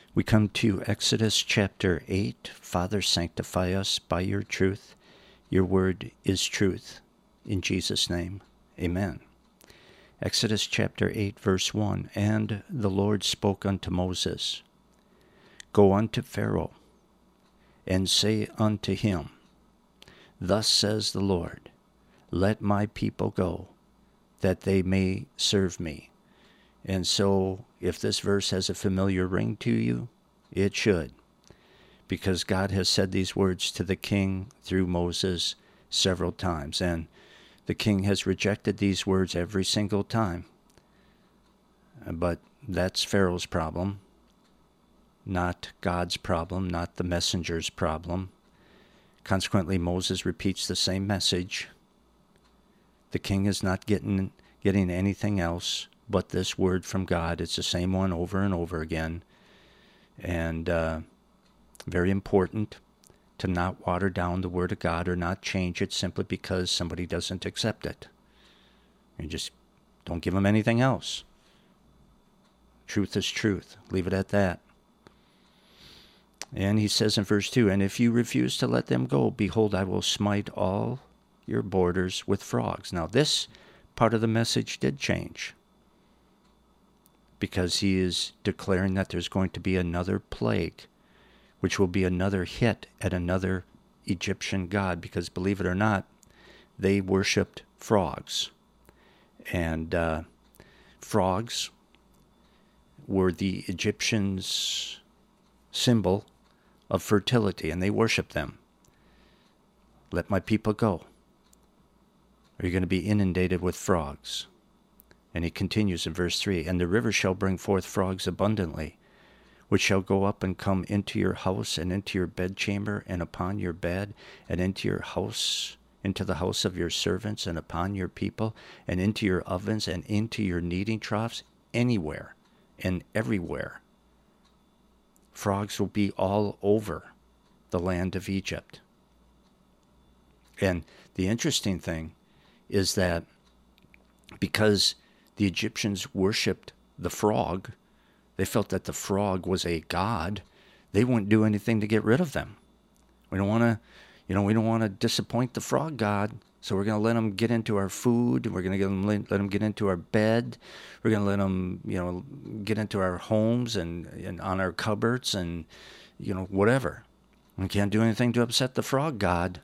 We come to Exodus chapter 8. Father, sanctify us by your truth. Your word is truth. In Jesus' name, amen. Exodus chapter 8, verse 1. And the Lord spoke unto Moses, Go unto Pharaoh, and say unto him, Thus says the Lord, Let my people go, that they may serve me. And so, if this verse has a familiar ring to you, it should, because God has said these words to the king through Moses several times, and the king has rejected these words every single time. But that's Pharaoh's problem, not God's problem, not the messenger's problem. Consequently, Moses repeats the same message. The king is not getting anything else but this word from God. It's the same one over and over again. And very important to not water down the word of God or not change it simply because somebody doesn't accept it. You just don't give them anything else. Truth is truth. Leave it at that. And he says in verse 2, And if you refuse to let them go, behold, I will smite all your borders with frogs. Now this part of the message did change, because he is declaring that there's going to be another plague, which will be another hit at another Egyptian god, because believe it or not, they worshipped frogs. And frogs were the Egyptians' symbol of fertility, and they worshipped them. Let my people go, or you're going to be inundated with frogs. And he continues in verse 3, And the river shall bring forth frogs abundantly, which shall go up and come into your house, and into your bedchamber, and upon your bed, and into your house, into the house of your servants, and upon your people, and into your ovens, and into your kneading troughs, anywhere and everywhere. Frogs will be all over the land of Egypt. And the interesting thing is that because the Egyptians worshipped the frog, they felt that the frog was a god, they wouldn't do anything to get rid of them. We don't want to disappoint the frog god, so we're going to let them get into our food, we're going to let them get into our bed, we're going to let them, get into our homes and on our cupboards and, whatever. We can't do anything to upset the frog god.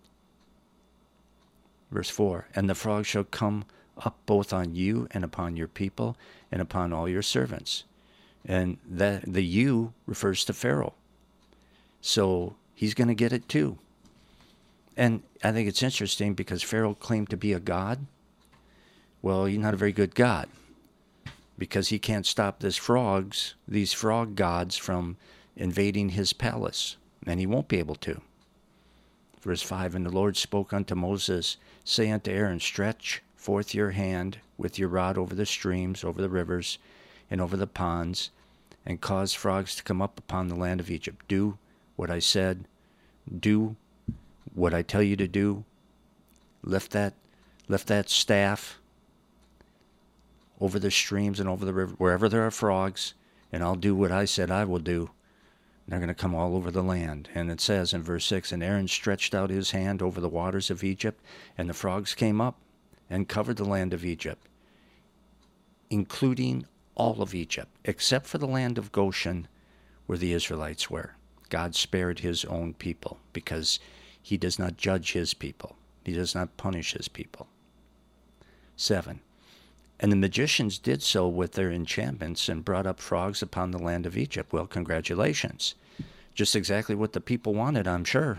Verse 4, And the frog shall come up both on you and upon your people and upon all your servants. And that the you refers to Pharaoh. So he's going to get it too. And I think it's interesting because Pharaoh claimed to be a god. Well, he's not a very good god, because he can't stop these frog gods from invading his palace. And he won't be able to. Verse 5, And the Lord spoke unto Moses, Say unto Aaron, Stretch forth your hand with your rod over the streams, over the rivers, and over the ponds, and cause frogs to come up upon the land of Egypt. Do what I said. Do what I tell you to do. Lift that staff over the streams and over the river, wherever there are frogs, and I'll do what I said I will do. They're going to come all over the land. And it says in verse 6, And Aaron stretched out his hand over the waters of Egypt, and the frogs came up and covered the land of Egypt, including all of Egypt, except for the land of Goshen, where the Israelites were. God spared his own people, because he does not judge his people. He does not punish his people. 7. And the magicians did so with their enchantments and brought up frogs upon the land of Egypt. Well, congratulations. Just exactly what the people wanted, I'm sure.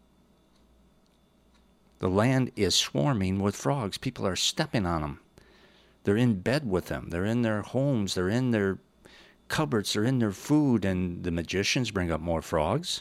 The land is swarming with frogs. People are stepping on them. They're in bed with them. They're in their homes. They're in their cupboards. They're in their food. And the magicians bring up more frogs.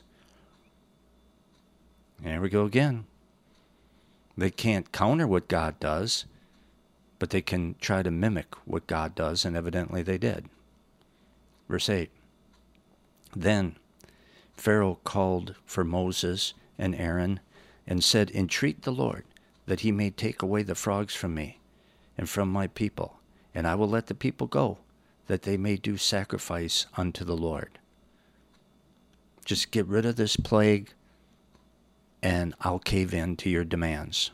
There we go again. They can't counter what God does, but they can try to mimic what God does, and evidently they did. Verse 8. Then Pharaoh called for Moses and Aaron and said, Entreat the Lord, that he may take away the frogs from me and from my people, and I will let the people go, that they may do sacrifice unto the Lord. Just get rid of this plague, and I'll cave in to your demands.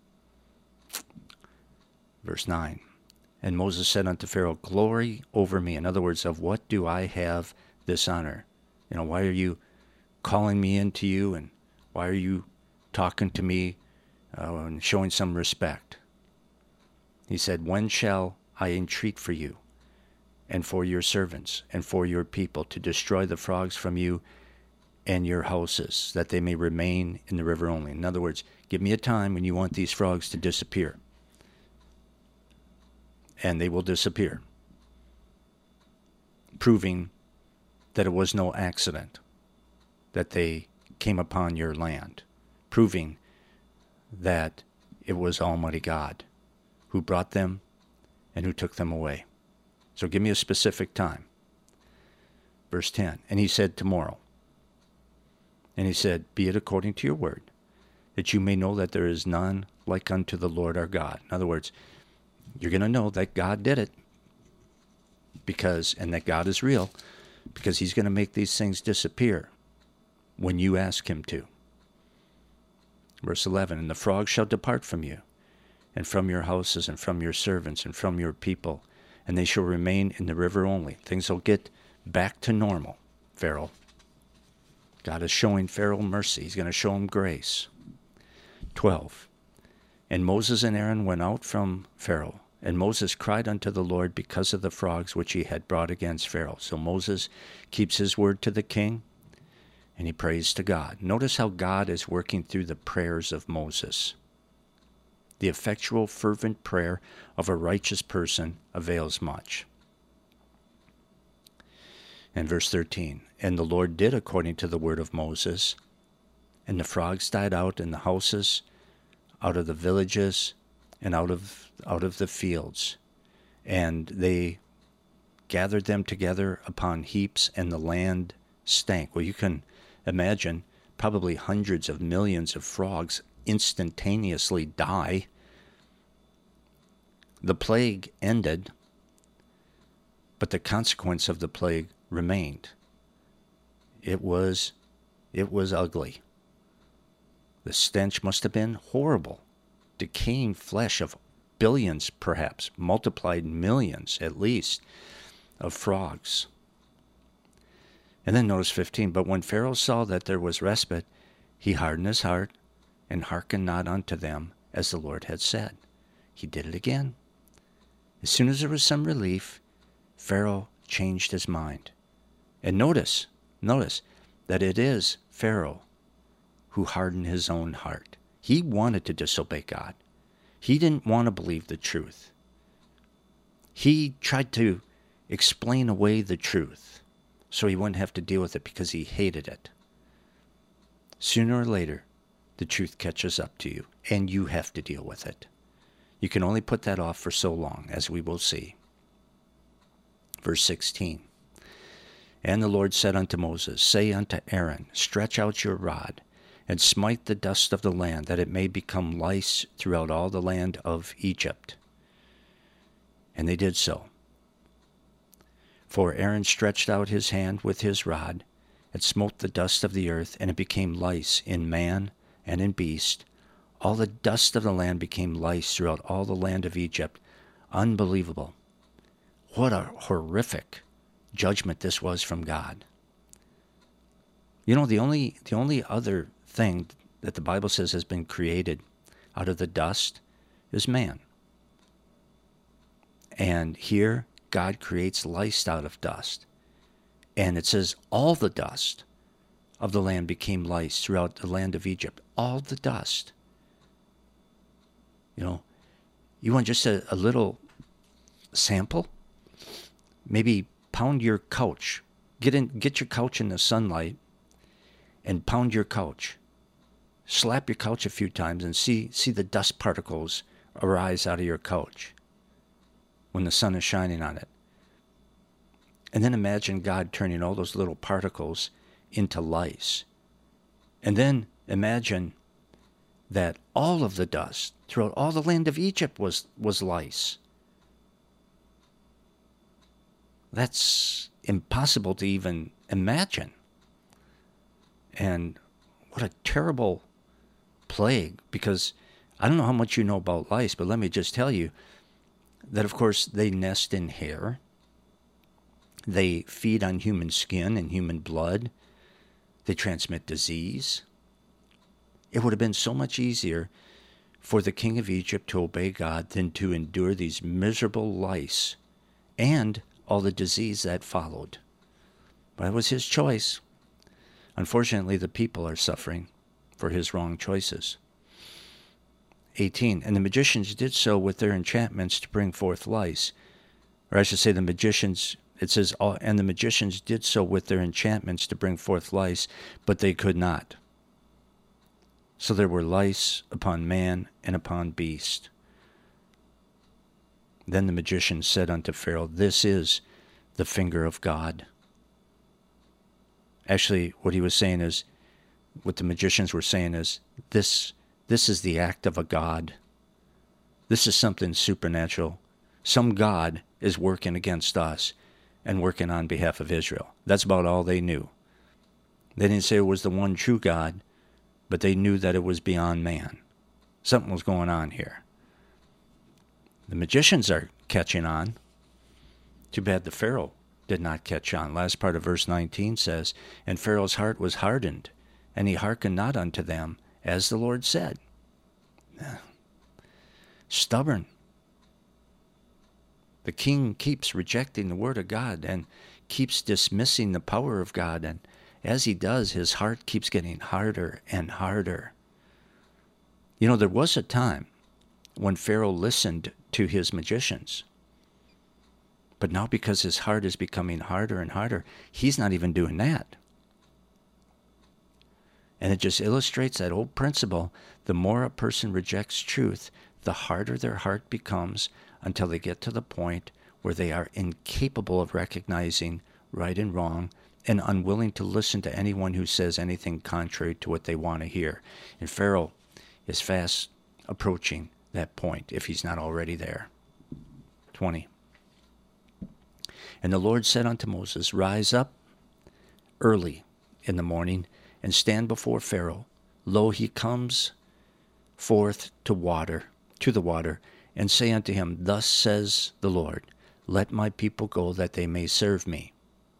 Verse 9. And Moses said unto Pharaoh, glory over me. In other words, of what do I have this honor? Why are you calling me into you, and why are you talking to me and showing some respect? He said, when shall I entreat for you and for your servants and for your people to destroy the frogs from you and your houses, that they may remain in the river only? In other words, give me a time when you want these frogs to disappear. And they will disappear, proving that it was no accident that they came upon your land, proving that it was Almighty God who brought them and who took them away. So give me a specific time. Verse 10, and he said, tomorrow. And he said, be it according to your word, that you may know that there is none like unto the Lord our God. In other words, you're going to know that God did it, and that God is real, because he's going to make these things disappear when you ask him to. Verse 11, and the frogs shall depart from you, and from your houses, and from your servants, and from your people, and they shall remain in the river only. Things will get back to normal, Pharaoh. God is showing Pharaoh mercy. He's going to show him grace. 12, and Moses and Aaron went out from Pharaoh, and Moses cried unto the Lord because of the frogs which he had brought against Pharaoh. So Moses keeps his word to the king, and he prays to God. Notice how God is working through the prayers of Moses. The effectual, fervent prayer of a righteous person avails much. And verse 13, and the Lord did according to the word of Moses, and the frogs died out in the houses, out of the villages, and out of the fields. And they gathered them together upon heaps, and the land stank. Well, you can imagine probably hundreds of millions of frogs instantaneously die. The plague ended, but the consequence of the plague remained. It was ugly. The stench must have been horrible. Decaying flesh of billions, perhaps, multiplied millions at least, of frogs. And then notice 15, but when Pharaoh saw that there was respite, he hardened his heart and hearkened not unto them as the Lord had said. He did it again. As soon as there was some relief, Pharaoh changed his mind. And notice that it is Pharaoh who hardened his own heart. He wanted to disobey God. He didn't want to believe the truth. He tried to explain away the truth so he wouldn't have to deal with it because he hated it. Sooner or later, the truth catches up to you, and you have to deal with it. You can only put that off for so long, as we will see. Verse 16, and the Lord said unto Moses, say unto Aaron, stretch out your rod, and smite the dust of the land, that it may become lice throughout all the land of Egypt. And they did so. For Aaron stretched out his hand with his rod, and smote the dust of the earth, and it became lice in man and in beast. All the dust of the land became lice throughout all the land of Egypt. Unbelievable. What a horrific judgment this was from God. The only other thing that the Bible says has been created out of the dust is man. And here, God creates lice out of dust. And it says all the dust of the land became lice throughout the land of Egypt. All the dust. You want just a little sample? Maybe pound your couch. Get your couch in the sunlight and pound your couch. Slap your couch a few times and see the dust particles arise out of your couch when the sun is shining on it. And then imagine God turning all those little particles into lice. And then imagine that all of the dust throughout all the land of Egypt was lice. That's impossible to even imagine. And what a terrible plague, because I don't know how much you know about lice, but let me just tell you that, of course, they nest in hair. They feed on human skin and human blood. They transmit disease. It would have been so much easier for the king of Egypt to obey God than to endure these miserable lice and all the disease that followed. But it was his choice. Unfortunately, the people are suffering for his wrong choices. 18, and the magicians did so with their enchantments to bring forth lice. Or I should say the magicians, it says, and the magicians did so with their enchantments to bring forth lice, but they could not. So there were lice upon man and upon beast. Then the magician said unto Pharaoh, this is the finger of God. Actually, what he was saying is, what the magicians were saying is, this is the act of a God. This is something supernatural. Some God is working against us and working on behalf of Israel. That's about all they knew. They didn't say it was the one true God, but they knew that it was beyond man. Something was going on here. The magicians are catching on. Too bad the Pharaoh did not catch on. Last part of verse 19 says, and Pharaoh's heart was hardened, and he hearkened not unto them, as the Lord said. Stubborn. The king keeps rejecting the word of God and keeps dismissing the power of God, and as he does, his heart keeps getting harder and harder. You know, there was a time when Pharaoh listened to his magicians. But now, because his heart is becoming harder and harder, he's not even doing that. And it just illustrates that old principle. The more a person rejects truth, the harder their heart becomes until they get to the point where they are incapable of recognizing right and wrong and unwilling to listen to anyone who says anything contrary to what they want to hear. And Pharaoh is fast approaching that point, if he's not already there. 20. And the Lord said unto Moses, rise up early in the morning, and stand before Pharaoh. Lo, he comes forth to the water, and say unto him, thus says the Lord, let my people go, that they may serve me.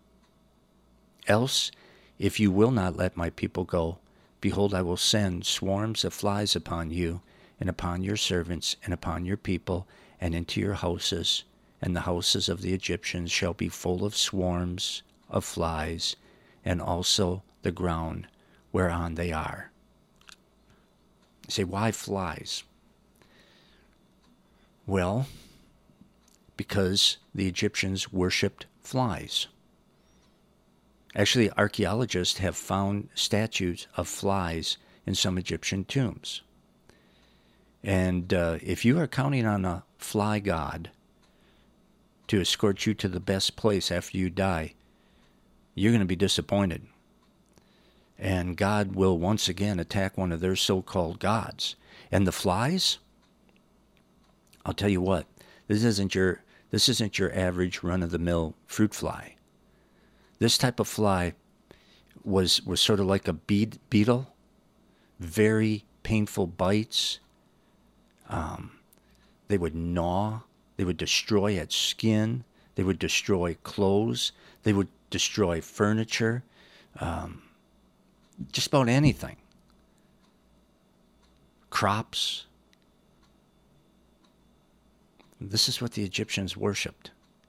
Else, if you will not let my people go, behold, I will send swarms of flies upon you, and upon your servants, and upon your people, and into your houses, and the houses of the Egyptians shall be full of swarms of flies, and also the ground whereon they are. You say, why flies? Well, because the Egyptians worshipped flies. Actually, archaeologists have found statues of flies in some Egyptian tombs. And if you are counting on a fly god to escort you to the best place after you die, you're going to be disappointed. And God will once again attack one of their so-called gods. And the flies, I'll tell you what, this isn't your average run-of-the-mill fruit fly. This type of fly was sort of like a beetle, very painful bites. They would gnaw. They would destroy its skin. They would destroy clothes. They would destroy furniture. Just about anything. Crops. This is what the Egyptians worshipped.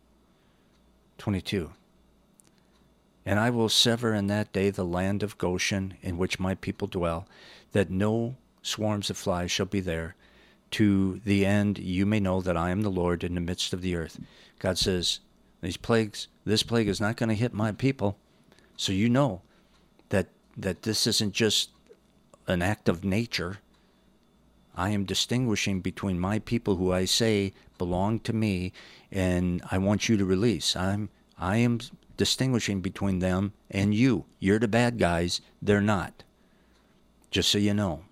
22. And I will sever in that day the land of Goshen, in which my people dwell, that no swarms of flies shall be there, to the end you may know that I am the Lord in the midst of the earth. God says, this plague is not going to hit my people. So you know that this isn't just an act of nature. I am distinguishing between my people, who I say belong to me, and I want you to release. I am distinguishing between them and you. You're the bad guys. They're not. Just so you know.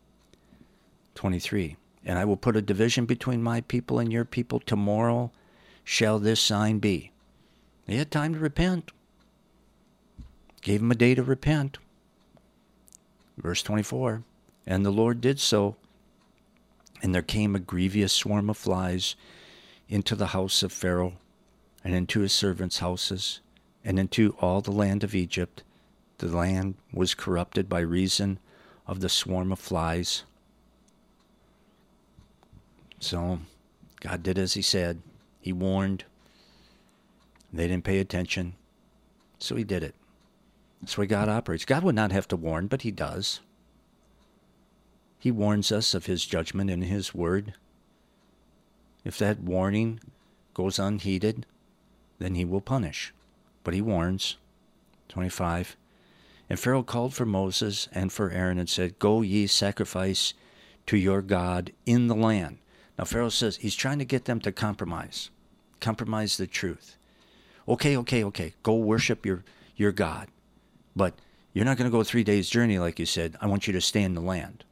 23. And I will put a division between my people and your people. Tomorrow shall this sign be. They had time to repent. Gave them a day to repent. Verse 24, and the Lord did so, and there came a grievous swarm of flies into the house of Pharaoh, and into his servants' houses, and into all the land of Egypt. The land was corrupted by reason of the swarm of flies. So God did as he said. He warned. They didn't pay attention. So he did it. That's the way God operates. God would not have to warn, but he does. He warns us of his judgment in his word. If that warning goes unheeded, then he will punish. But he warns. 25. And Pharaoh called for Moses and for Aaron and said, go ye sacrifice to your God in the land. Now Pharaoh says he's trying to get them to compromise the truth. Okay, go worship your God. But you're not going to go 3 days journey like you said. I want you to stay in the land.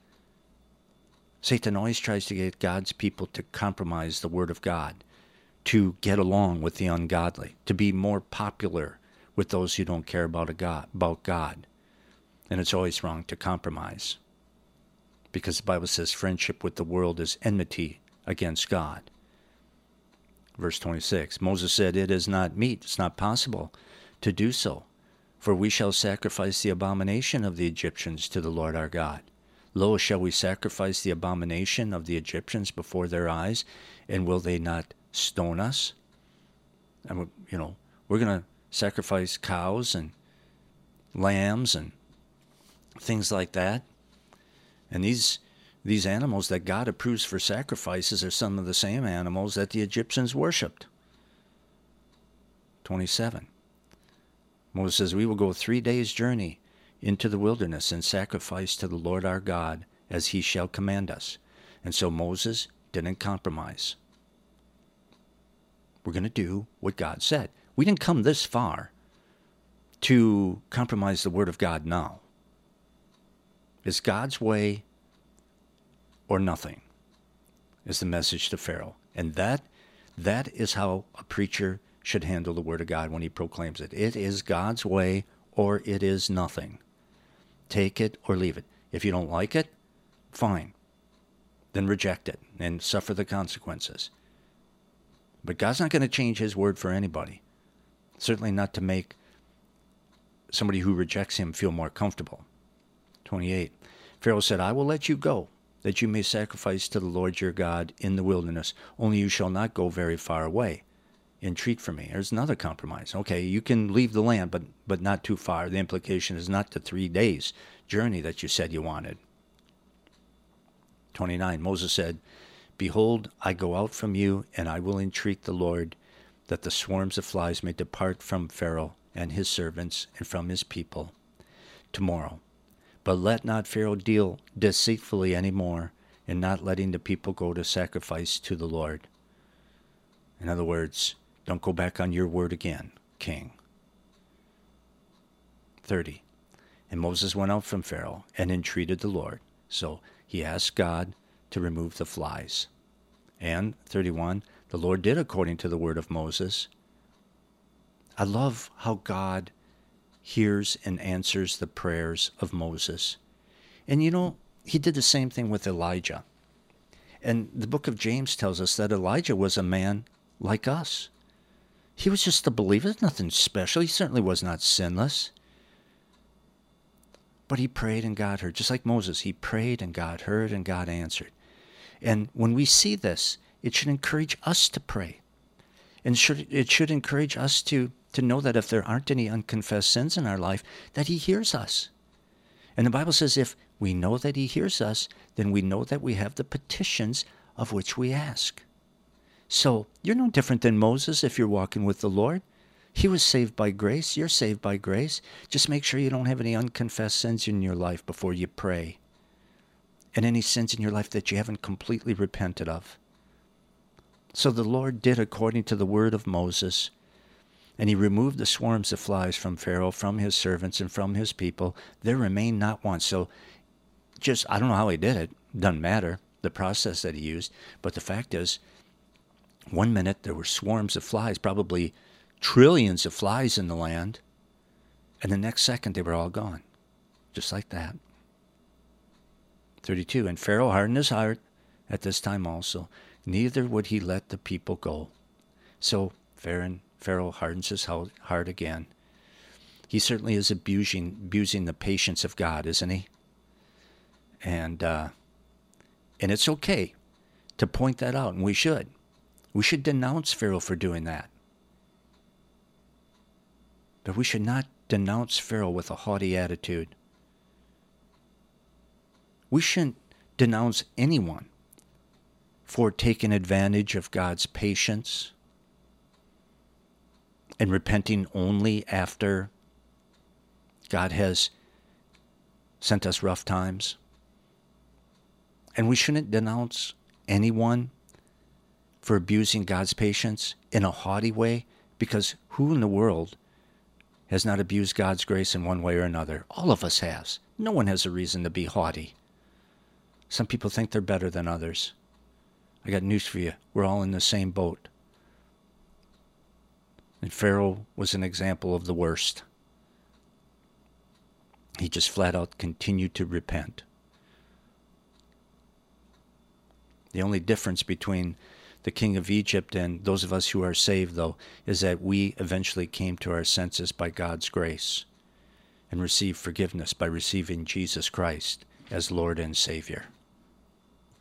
Satan always tries to get God's people to compromise the word of God, to get along with the ungodly, to be more popular with those who don't care about God. And it's always wrong to compromise, because the Bible says friendship with the world is enmity against God. Verse 26, Moses said, it is not meet, it's not possible to do so, for we shall sacrifice the abomination of the Egyptians to the Lord our God. Lo, shall we sacrifice the abomination of the Egyptians before their eyes, and will they not stone us? And we're going to sacrifice cows and lambs and things like that. And these animals that God approves for sacrifices are some of the same animals that the Egyptians worshipped. 27. Moses says, we will go 3 days' journey into the wilderness and sacrifice to the Lord our God as he shall command us. And so Moses didn't compromise. We're going to do what God said. We didn't come this far to compromise the word of God now. It's God's way or nothing is the message to Pharaoh. And that is how a preacher should handle the word of God when he proclaims it. It is God's way or it is nothing. Take it or leave it. If you don't like it, fine. Then reject it and suffer the consequences. But God's not going to change his word for anybody. Certainly not to make somebody who rejects him feel more comfortable. 28. Pharaoh said, I will let you go, that you may sacrifice to the Lord your God in the wilderness. Only you shall not go very far away. Entreat for me. There's another compromise. Okay, you can leave the land, but not too far. The implication is not the 3 days journey that you said you wanted. 29. Moses said, behold, I go out from you, and I will entreat the Lord that the swarms of flies may depart from Pharaoh and his servants and from his people tomorrow. But let not Pharaoh deal deceitfully any more in not letting the people go to sacrifice to the Lord. In other words, don't go back on your word again, king. 30. And Moses went out from Pharaoh and entreated the Lord. So he asked God to remove the flies. And 31, the Lord did according to the word of Moses. I love how God hears and answers the prayers of Moses. And he did the same thing with Elijah. And the book of James tells us that Elijah was a man like us. He was just a believer, nothing special. He certainly was not sinless. But he prayed and God heard. Just like Moses, he prayed and God heard and God answered. And when we see this, it should encourage us to pray. And it should encourage us to know that if there aren't any unconfessed sins in our life, that he hears us. And the Bible says if we know that he hears us, then we know that we have the petitions of which we ask. So you're no different than Moses if you're walking with the Lord. He was saved by grace. You're saved by grace. Just make sure you don't have any unconfessed sins in your life before you pray. And any sins in your life that you haven't completely repented of. So the Lord did according to the word of Moses. And he removed the swarms of flies from Pharaoh, from his servants, and from his people. There remained not one. So I don't know how he did it. Doesn't matter, the process that he used. But the fact is, 1 minute there were swarms of flies, probably trillions of flies in the land. And the next second they were all gone. Just like that. 32, and Pharaoh hardened his heart at this time also, neither would he let the people go. So Pharaoh hardens his heart again. He certainly is abusing the patience of God, isn't he? And it's okay to point that out, and we should. We should denounce Pharaoh for doing that. But we should not denounce Pharaoh with a haughty attitude. We shouldn't denounce anyone for taking advantage of God's patience and repenting only after God has sent us rough times. And we shouldn't denounce anyone for abusing God's patience in a haughty way, because who in the world has not abused God's grace in one way or another? All of us has. No one has a reason to be haughty. Some people think they're better than others. I got news for you. We're all in the same boat. And Pharaoh was an example of the worst. He just flat out continued to repent. The only difference between the king of Egypt and those of us who are saved, though, is that we eventually came to our senses by God's grace and received forgiveness by receiving Jesus Christ as Lord and Savior.